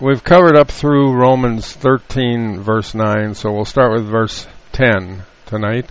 we've covered up through Romans 13, verse 9, so we'll start with verse 10 tonight.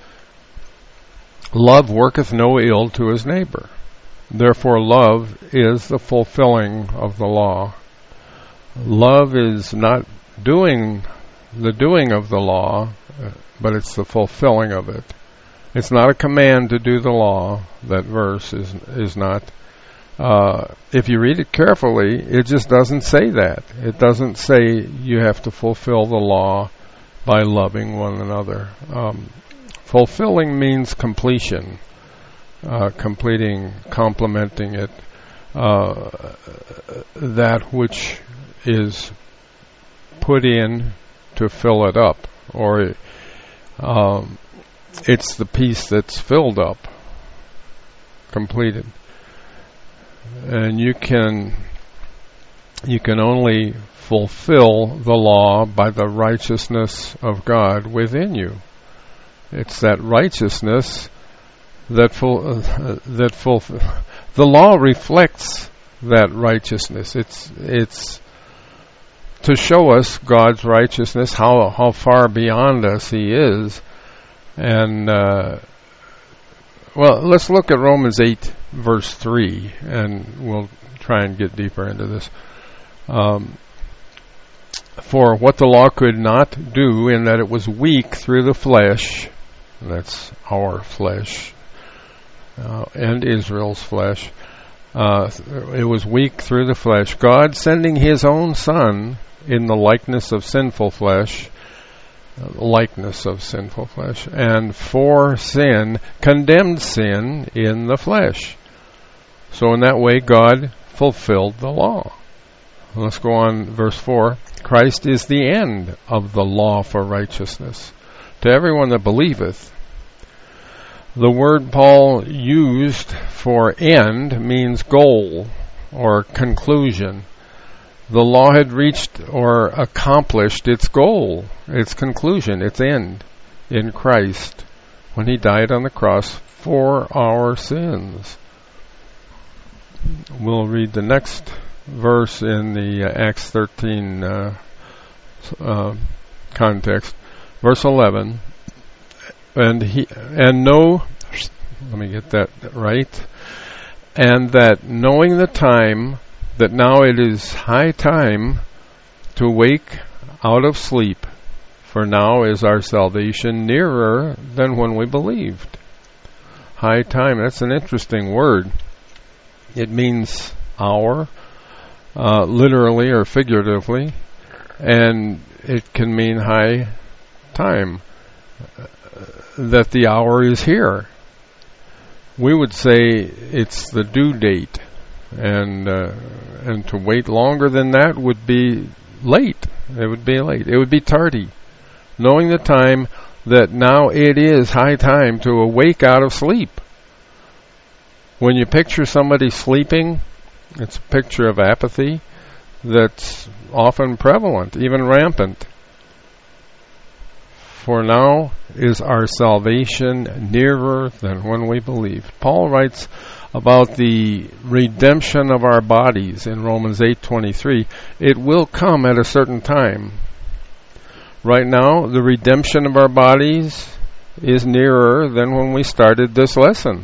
Love worketh no ill to his neighbor. Therefore love is the fulfilling of the law. Love is not doing of the law, but it's the fulfilling of it. It's not a command to do the law. That verse is not. If you read it carefully, it just doesn't say that. It doesn't say you have to fulfill the law by loving one another. Fulfilling means completion, completing, complementing it, that which is put in to fill it up, or it's the piece that's filled up, completed. And you can only fulfill the law by the righteousness of God within you. It's that righteousness the law reflects that righteousness. It's to show us God's righteousness, how far beyond us He is. And let's look at Romans 8, verse 3, and we'll try and get deeper into this. For what the law could not do, in that it was weak through the flesh, that's our flesh, and Israel's flesh, it was weak through the flesh, God sending His own Son in the likeness of sinful flesh, and for sin, condemned sin in the flesh. So in that way, God fulfilled the law. Let's go on, verse 4. Christ is the end of the law for righteousness to everyone that believeth. The word Paul used for end means goal or conclusion. The law had reached or accomplished its goal, its conclusion, its end in Christ when He died on the cross for our sins. We'll read the next verse in the Acts 13 context. Verse 11. And that knowing the time, that now it is high time to wake out of sleep, for now is our salvation nearer than when we believed. High time, that's an interesting word. It means hour, literally or figuratively, and it can mean high time, that the hour is here. We would say it's the due date, and to wait longer than that would be late. It would be late. It would be tardy. Knowing the time, that now it is high time to awake out of sleep. When you picture somebody sleeping, it's a picture of apathy that's often prevalent, even rampant. For now is our salvation nearer than when we believed. Paul writes about the redemption of our bodies in Romans 8:23. It will come at a certain time. Right now, the redemption of our bodies is nearer than when we started this lesson.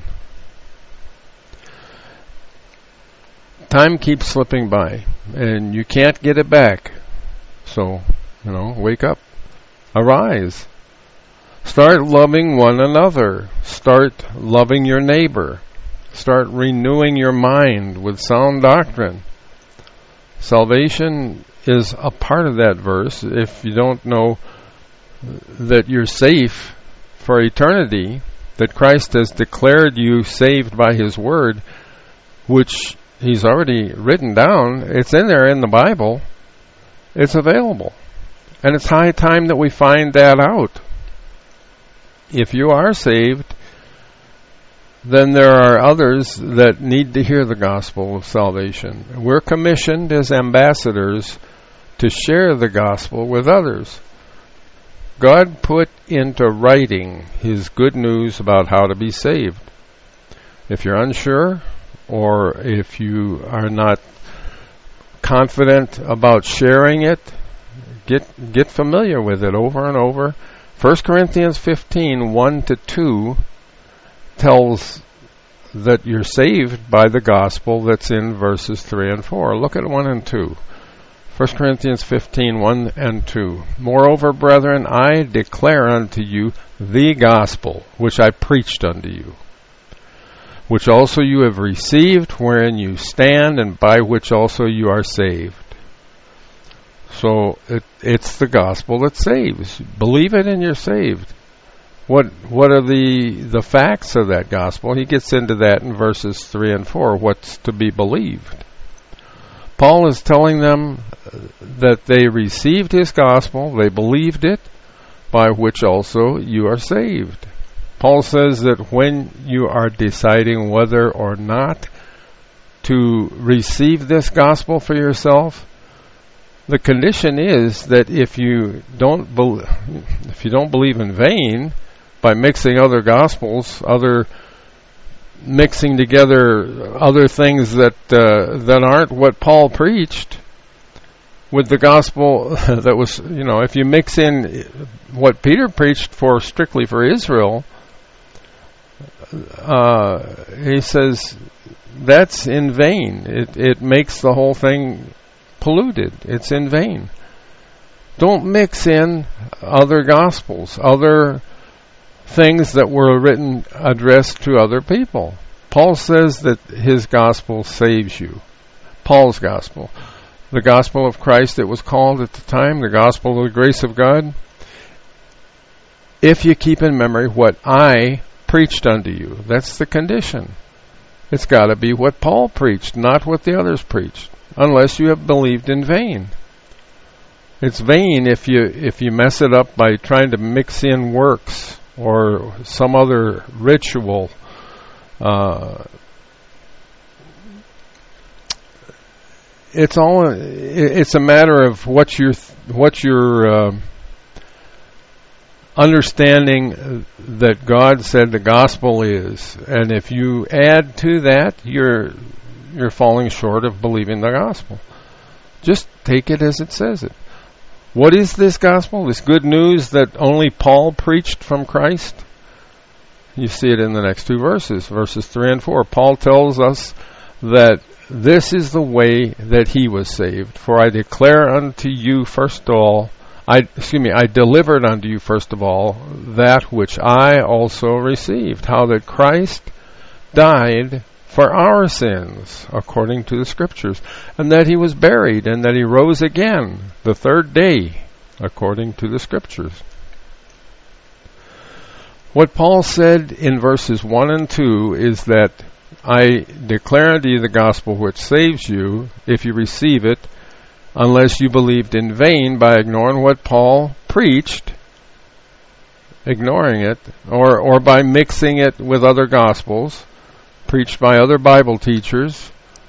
Time keeps slipping by, and you can't get it back. So, wake up. Arise. Start loving one another. Start loving your neighbor. Start renewing your mind with sound doctrine. Salvation is a part of that verse. If you don't know that you're safe for eternity, that Christ has declared you saved by His Word, which He's already written down, it's in there in the Bible, it's available. And it's high time that we find that out. If you are saved, then there are others that need to hear the gospel of salvation. We're commissioned as ambassadors to share the gospel with others. God put into writing His good news about how to be saved. If you're unsure, or if you are not confident about sharing it, get familiar with it over and over. 1 Corinthians 15, 1-2 tells that you're saved by the gospel that's in verses 3 and 4. Look at 1 and 2. 1 Corinthians 15, 1 and 2. Moreover, brethren, I declare unto you the gospel which I preached unto you, which also you have received, wherein you stand, and by which also you are saved. So it's the gospel that saves. Believe it and you're saved. What are the facts of that gospel? He gets into that in verses 3 and 4, what's to be believed. Paul is telling them that they received his gospel, they believed it, by which also you are saved. Paul says that when you are deciding whether or not to receive this gospel for yourself, the condition is that if you don't believe in vain, by mixing other gospels, mixing together other things that aren't what Paul preached with the gospel that was, if you mix in what Peter preached strictly for Israel, he says that's in vain. It makes the whole thing polluted. It's in vain. Don't mix in other gospels, other things that were written addressed to other people. Paul says that his gospel saves you. Paul's gospel. The gospel of Christ, it was called at the time, the gospel of the grace of God. If you keep in memory what I preached unto you, that's the condition. It's got to be what Paul preached, not what the others preached, unless you have believed in vain. It's vain if you mess it up by trying to mix in works or some other ritual. It's a matter of what your understanding that God said the gospel is, and if you add to that, you're falling short of believing the gospel. Just take it as it says it. What is this gospel? This good news that only Paul preached from Christ? You see it in the next two verses 3 and 4. Paul tells us that this is the way that he was saved. For I declare unto you first of all, I delivered unto you first of all that which I also received, how that Christ died for our sins, according to the Scriptures, and that he was buried, and that he rose again the third day, according to the Scriptures. What Paul said in verses 1 and 2 is that I declare unto you the gospel which saves you, if you receive it, unless you believed in vain by ignoring what Paul preached, ignoring it, or by mixing it with other gospels, preached by other Bible teachers.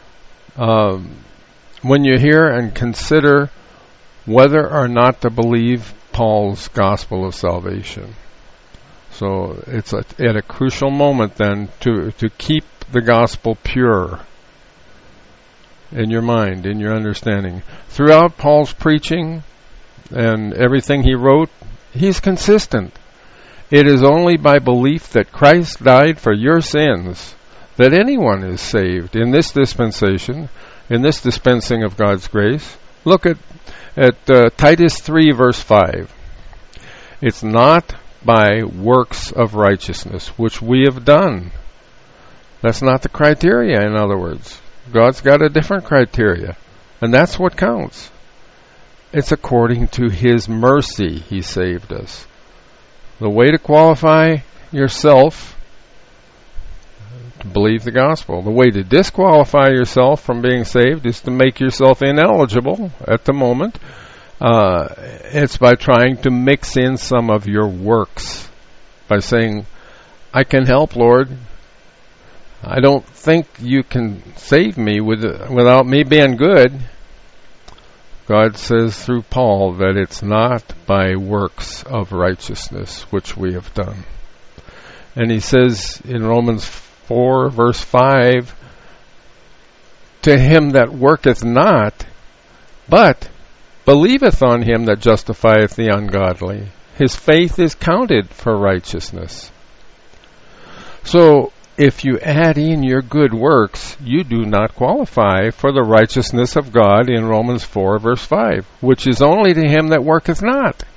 When you hear and consider whether or not to believe Paul's gospel of salvation. So it's at a crucial moment then to keep the gospel pure in your mind, in your understanding. Throughout Paul's preaching and everything he wrote, he's consistent. It is only by belief that Christ died for your sins that anyone is saved in this dispensation, in this dispensing of God's grace. Look at Titus 3 verse 5. It's not by works of righteousness which we have done. That's not the criteria, in other words. God's got a different criteria, and that's what counts. It's according to his mercy he saved us. The way to qualify yourself to believe the gospel, the way to disqualify yourself from being saved is to make yourself ineligible at the moment. It's by trying to mix in some of your works, by saying, I can help, Lord. I don't think you can save me without me being good. God says through Paul that it's not by works of righteousness which we have done. And he says in Romans 4 verse 5, to him that worketh not, But believeth on him that justifieth the ungodly. His faith is counted for righteousness. So, if you add in your good works, you do not qualify for the righteousness of God in Romans 4, verse 5, which is only to him that worketh not.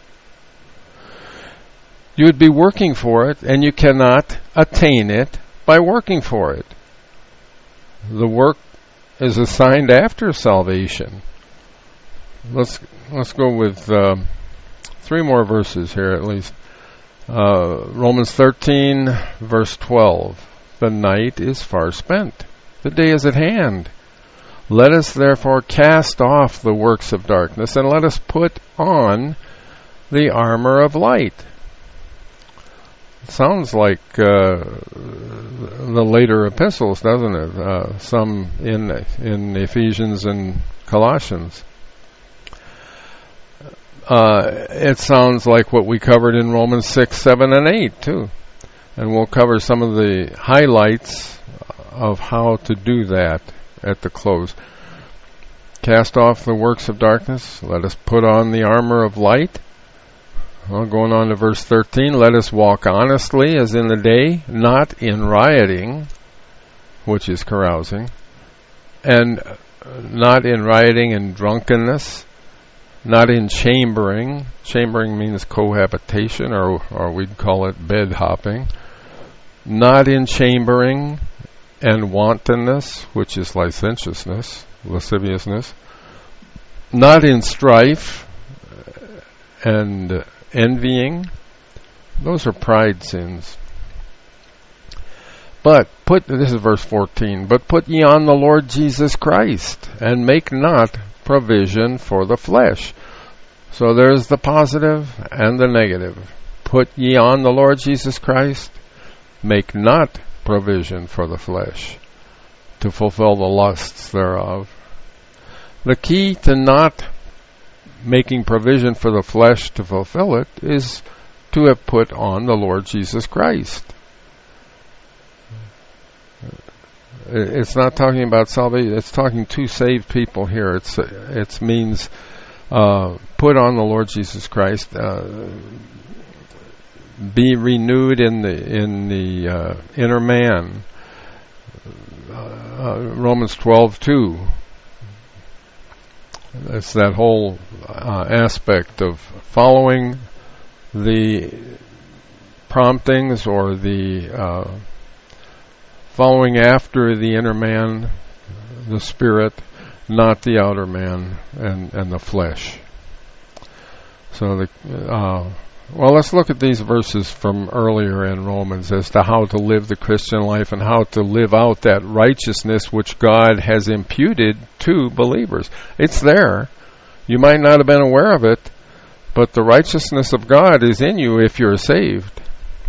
You would be working for it, and you cannot attain it by working for it. The work is assigned after salvation. Let's go with 3 more verses here at least. Romans 13, verse 12. The night is far spent. The day is at hand. Let us therefore cast off the works of darkness, and let us put on the armor of light. It sounds like the later epistles, doesn't it? Some in Ephesians and Colossians. It sounds like what we covered in Romans 6, 7, and 8, too. And we'll cover some of the highlights of how to do that at the close. Cast off the works of darkness. Let us put on the armor of light. Well, going on to verse 13. Let us walk honestly as in the day, not in rioting, which is carousing, and not in rioting and drunkenness, not in chambering. Chambering means cohabitation, or we'd call it bed hopping. Not in chambering and wantonness, which is licentiousness, lasciviousness. Not in strife and envying. Those are pride sins. But this is verse 14, but put ye on the Lord Jesus Christ, and make not provision for the flesh. So there's the positive and the negative. Put ye on the Lord Jesus Christ, make not provision for the flesh to fulfill the lusts thereof. The key to not making provision for the flesh to fulfill it is to have put on the Lord Jesus Christ. It's not talking about salvation. It's talking to saved people here. It means put on the Lord Jesus Christ. Be renewed in the inner man. Romans 12:2. It's that whole aspect of following the promptings or the following after the inner man, the spirit, not the outer man and the flesh. So let's look at these verses from earlier in Romans as to how to live the Christian life and how to live out that righteousness which God has imputed to believers. It's there. You might not have been aware of it, but the righteousness of God is in you if you're saved.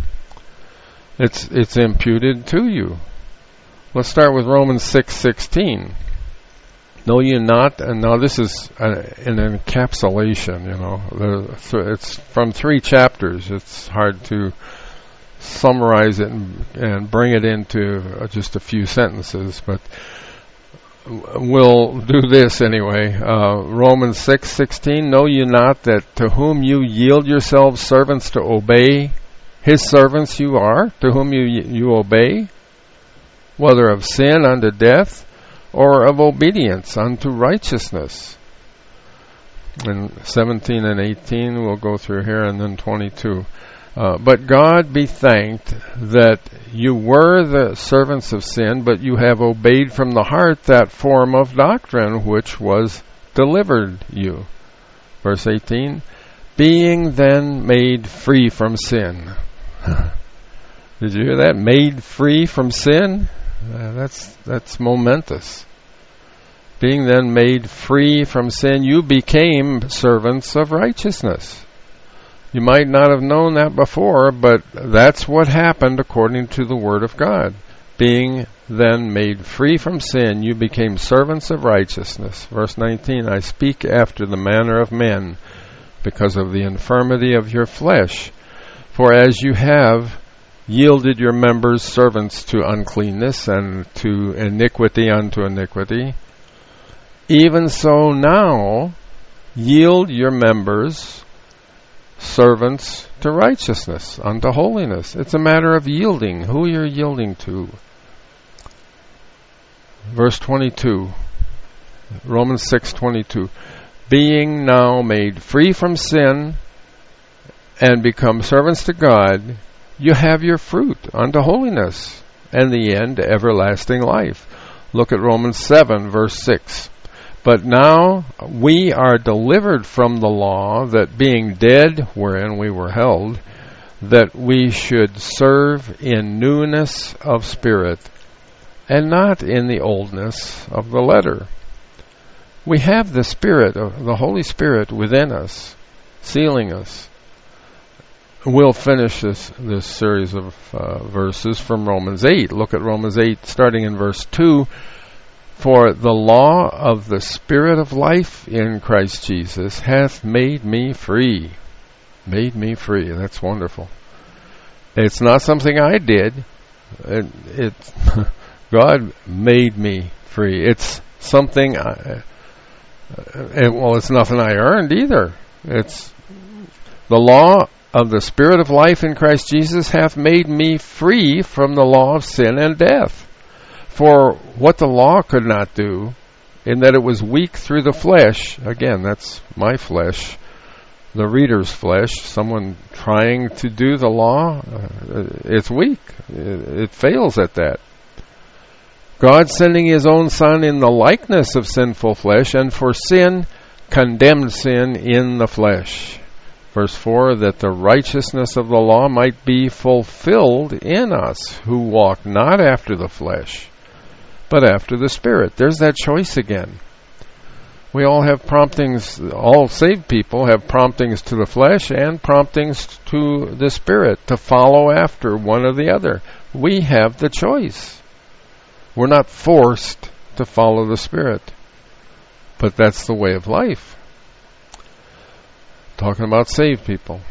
It's imputed to you. Let's start with Romans 6:16. Know ye not, and now this is an encapsulation, it's from 3 chapters. It's hard to summarize it and bring it into just a few sentences, but we'll do this anyway. Romans 6:16, know ye not that to whom you yield yourselves servants to obey, his servants you are, to whom you obey, whether of sin unto death, or of obedience unto righteousness. And 17 and 18 we'll go through here, and then 22. But God be thanked that you were the servants of sin, but you have obeyed from the heart that form of doctrine which was delivered you. Verse 18, being then made free from sin. Did you hear that? Made free from sin? That's momentous. Being then made free from sin, you became servants of righteousness. You might not have known that before, but that's what happened according to the Word of God. Being then made free from sin, you became servants of righteousness. Verse 19, I speak after the manner of men, because of the infirmity of your flesh. For as you have yielded your members servants to uncleanness and to iniquity unto iniquity, Even so now, yield your members servants to righteousness, unto holiness. It's a matter of yielding, who you're yielding to. Verse 22, Romans 6:22. Being now made free from sin and become servants to God, you have your fruit unto holiness, and the end everlasting life. Look at Romans 7, verse 6. But now we are delivered from the law, that being dead wherein we were held, that we should serve in newness of spirit, and not in the oldness of the letter. We have the Spirit, the Holy Spirit within us, sealing us. We'll finish this series of verses from Romans 8. Look at Romans 8, starting in verse 2. For the law of the Spirit of life in Christ Jesus hath made me free. Made me free. That's wonderful. It's not something I did. God made me free. It's something, it's nothing I earned either. It's the law of the Spirit of life in Christ Jesus hath made me free from the law of sin and death. For what the law could not do, in that it was weak through the flesh, again, that's my flesh, the reader's flesh, someone trying to do the law, it's weak. It fails at that. God sending His own Son in the likeness of sinful flesh, and for sin, condemned sin in the flesh. Verse 4, that the righteousness of the law might be fulfilled in us, who walk not after the flesh, but after the Spirit. There's that choice again. We all have promptings, all saved people have promptings to the flesh and promptings to the Spirit, to follow after one or the other. We have the choice. We're not forced to follow the Spirit, but that's the way of life. Talking about saved people.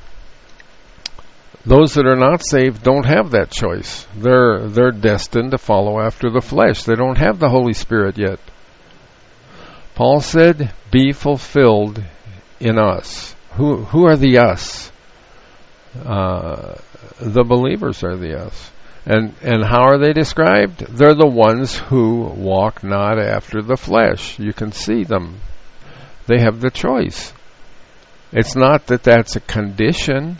Those that are not saved don't have that choice. They're destined to follow after the flesh. They don't have the Holy Spirit yet. Paul said, be fulfilled in us. Who are the us? The believers are the us. And how are they described? They're the ones who walk not after the flesh. You can see them. They have the choice. It's not that that's a condition.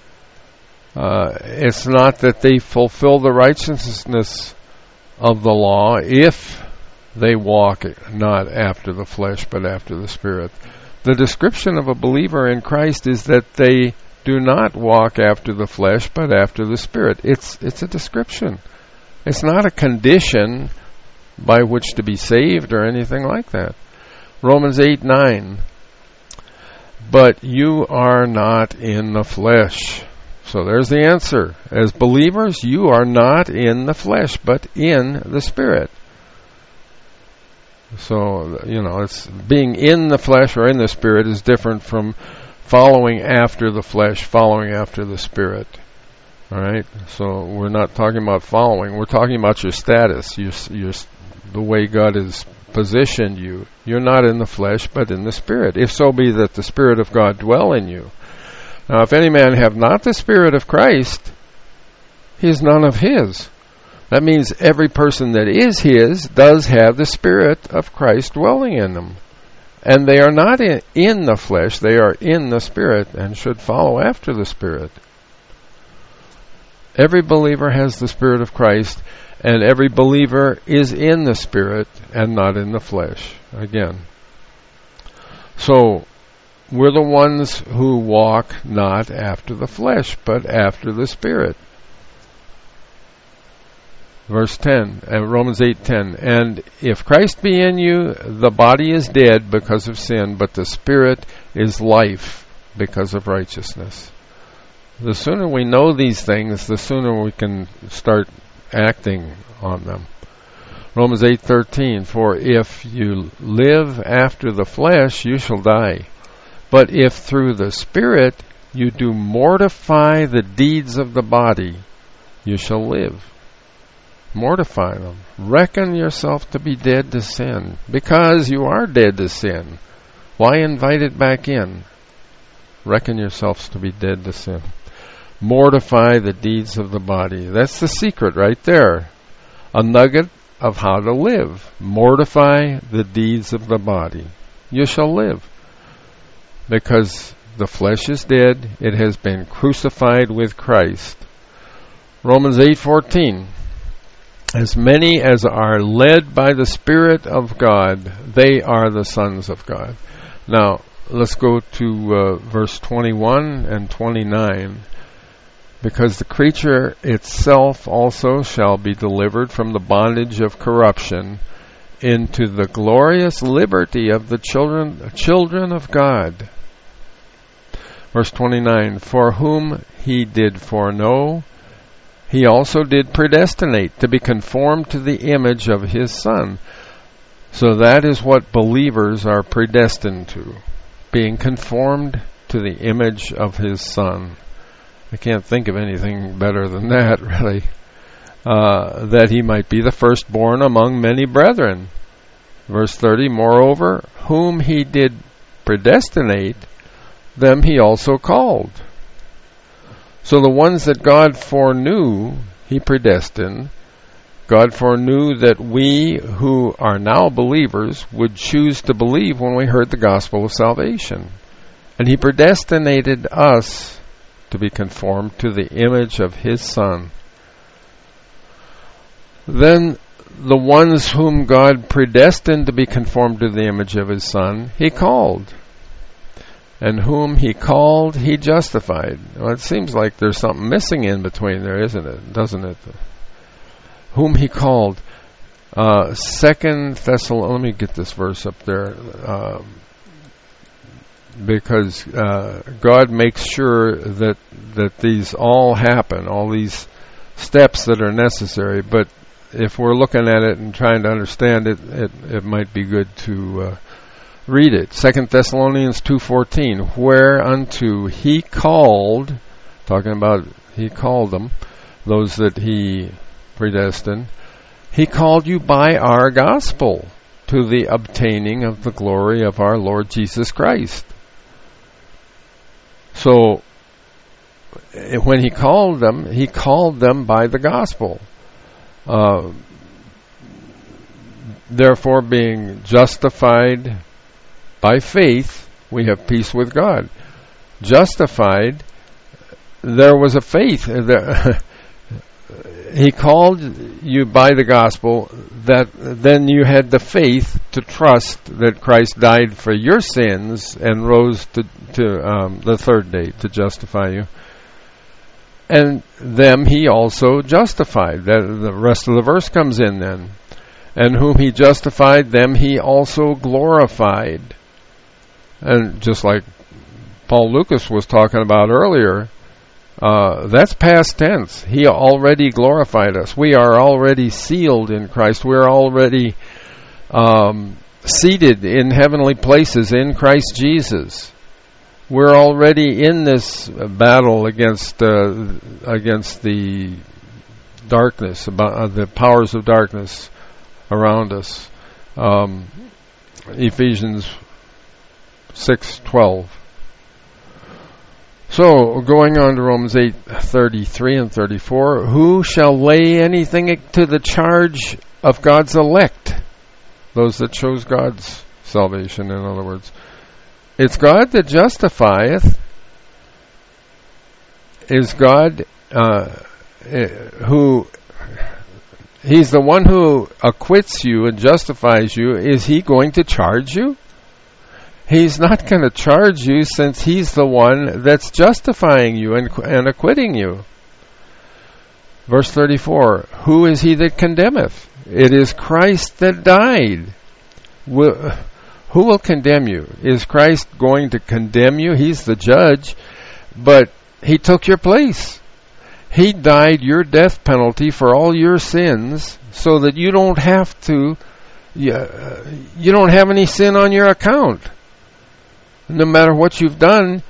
It's not that they fulfill the righteousness of the law if they walk not after the flesh but after the Spirit. The description of a believer in Christ is that they do not walk after the flesh but after the Spirit. It's a description. It's not a condition by which to be saved or anything like that. Romans 8:9. But you are not in the flesh. So there's the answer. As believers, you are not in the flesh, but in the Spirit. So, it's being in the flesh or in the Spirit is different from following after the flesh, following after the Spirit. All right? So we're not talking about following. We're talking about your status, the way God has positioned you. You're not in the flesh, but in the Spirit. If so be that the Spirit of God dwell in you. Now, if any man have not the Spirit of Christ, he is none of his. That means every person that is his does have the Spirit of Christ dwelling in them. And they are not in the flesh, they are in the Spirit and should follow after the Spirit. Every believer has the Spirit of Christ, and every believer is in the Spirit and not in the flesh. Again. So, we're the ones who walk not after the flesh, but after the Spirit. Verse 10, Romans 8:10. And if Christ be in you, the body is dead because of sin, but the Spirit is life because of righteousness. The sooner we know these things, the sooner we can start acting on them. Romans 8:13. For if you live after the flesh, you shall die. But if through the Spirit you do mortify the deeds of the body, you shall live. Mortify them. Reckon yourself to be dead to sin. Because you are dead to sin. Why invite it back in? Reckon yourselves to be dead to sin. Mortify the deeds of the body. That's the secret right there. A nugget of how to live. Mortify the deeds of the body. You shall live. Because the flesh is dead. It has been crucified with Christ. Romans 8:14. As many as are led by the Spirit of God, they are the sons of God. Now, let's go to verse 21 and 29. Because the creature itself also shall be delivered from the bondage of corruption into the glorious liberty of the children of God. Verse 29, for whom he did foreknow, he also did predestinate to be conformed to the image of his Son. So that is what believers are predestined to, being conformed to the image of his Son. I can't think of anything better than that, really. That he might be the firstborn among many brethren. Verse 30, moreover, whom he did predestinate, them he also called. So the ones that God foreknew, he predestined. God foreknew that we who are now believers would choose to believe when we heard the gospel of salvation. And he predestinated us to be conformed to the image of his Son. Then the ones whom God predestined to be conformed to the image of his Son, he called. And whom he called, he justified. Well, it seems like there's something missing in between there, isn't it? Doesn't it? Whom he called. 2 Thessalonians, let me get this verse up there. Because God makes sure that these all happen, all these steps that are necessary. But if we're looking at it and trying to understand it, it might be good to read it. 2 Thessalonians 2:14, whereunto he called, talking about he called them, those that he predestined, he called you by our gospel to the obtaining of the glory of our Lord Jesus Christ. So, when he called them by the gospel. Therefore, being justified by faith, we have peace with God. Justified, there was a faith. He called you by the gospel, that then you had the faith to trust that Christ died for your sins and rose to the third day to justify you. And them he also justified. The rest of the verse comes in then. And whom he justified, them he also glorified. And just like Paul Lucas was talking about earlier, that's past tense. He already glorified us. We are already sealed in Christ. We're already seated in heavenly places in Christ Jesus. We're already in this battle against the darkness, about the powers of darkness around us. Ephesians 6:12. So, going on to Romans 8:33 and 34, who shall lay anything to the charge of God's elect? Those that chose God's salvation, in other words. It's God that justifieth. Is God who... He's the one who acquits you and justifies you. Is he going to charge you? He's not going to charge you, since he's the one that's justifying you and acquitting you. Verse 34, who is he that condemneth? It is Christ that died. Who will condemn you? Is Christ going to condemn you? He's the judge, but he took your place. He died your death penalty for all your sins, so that you don't have to, you don't have any sin on your account. No matter what you've done,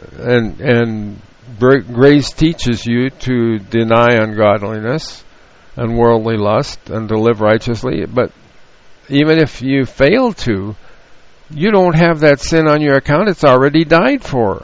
and grace teaches you to deny ungodliness and worldly lust and to live righteously. But even if you fail to, you don't have that sin on your account. It's already died for.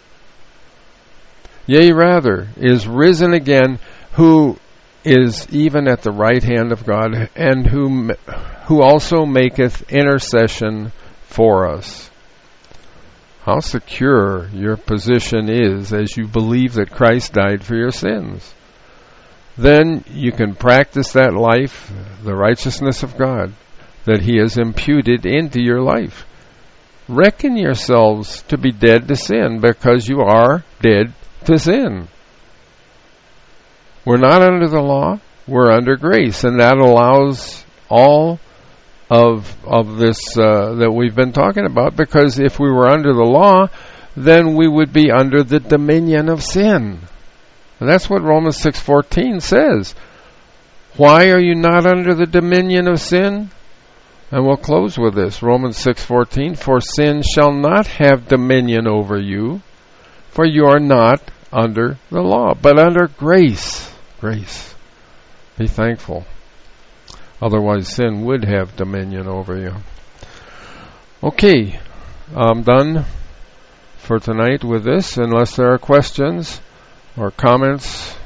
Yea, rather, is risen again, who is even at the right hand of God, and who also maketh intercession for us. How secure your position is as you believe that Christ died for your sins. Then you can practice that life, the righteousness of God, that He has imputed into your life. Reckon yourselves to be dead to sin, because you are dead to sin. We're not under the law, we're under grace, and that allows all of this that we've been talking about, because if we were under the law, then we would be under the dominion of sin. And that's what Romans 6:14 says. Why are you not under the dominion of sin? And we'll close with this, Romans 6:14, for sin shall not have dominion over you, for you are not under the law, but under grace. Grace. Be thankful. Otherwise, sin would have dominion over you. Okay, I'm done for tonight with this, unless there are questions or comments,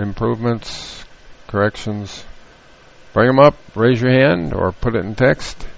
improvements, corrections. Bring them up, raise your hand, or put it in text.